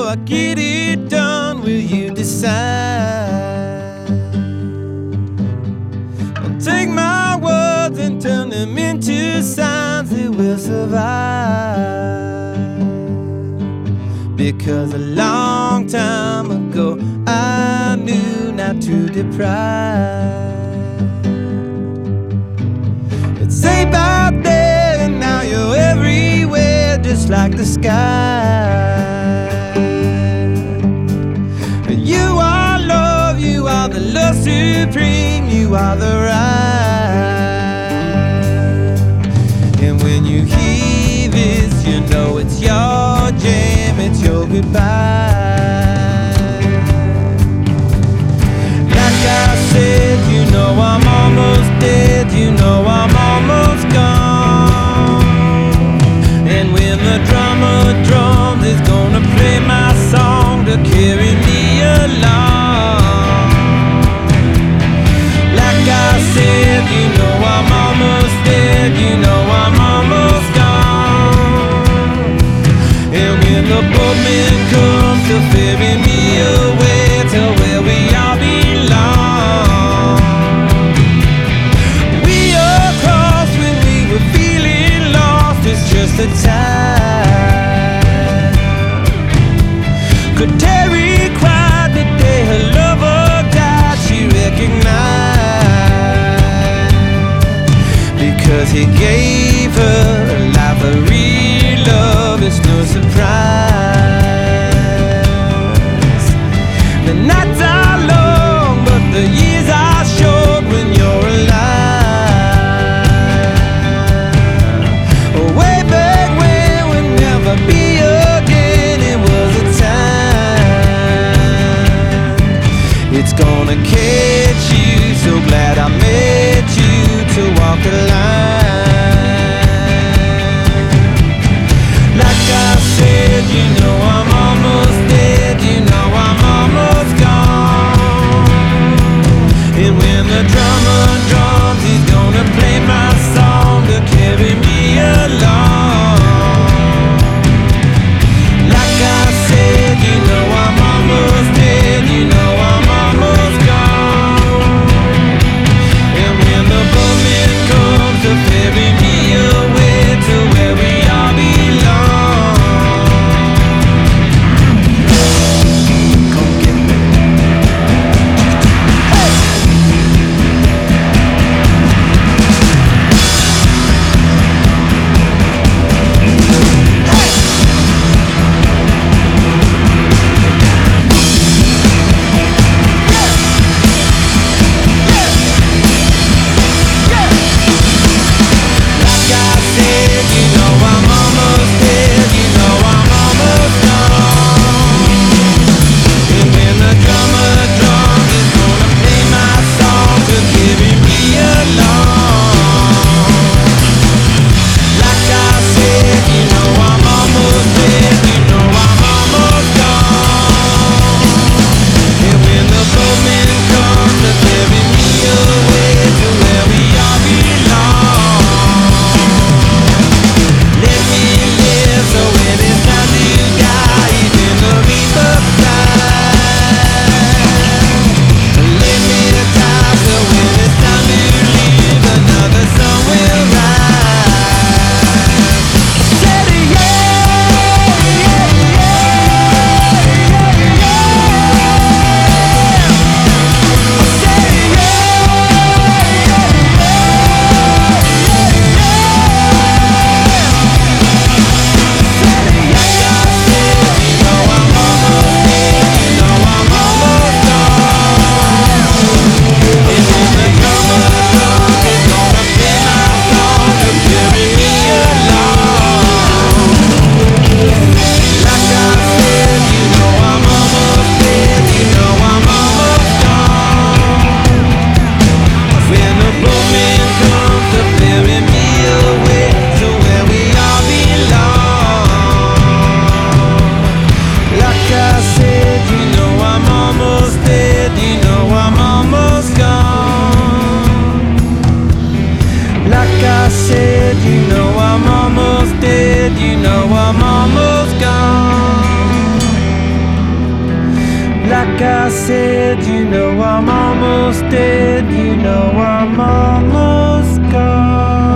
I get it done, will you decide? I'll take my words and turn them into signs that will survive. Because a long time ago I knew not to deprive. It's safe out there and now you're everywhere, just like the sky. You are love, you are the love supreme, you are the right. And when you hear this, you know it's your jam, it's your goodbye. Like I said, you know I'm almost dead, you know I'm almost gone. And when the drummer drums, it's gonna play my song to carry me along. Like I said, you know I'm almost dead, you know I'm almost gone. And when the boatman comes to ferry me away to where we all belong, we all crossed when we were feeling lost. It's just a time. Could Terry cried the day her lover died, she recognized, because he gave her a life of real love. It's no surprise. The nights are long, but the years are short when you're alive. Way back when Like I said, you know I'm almost dead, you know I'm almost gone.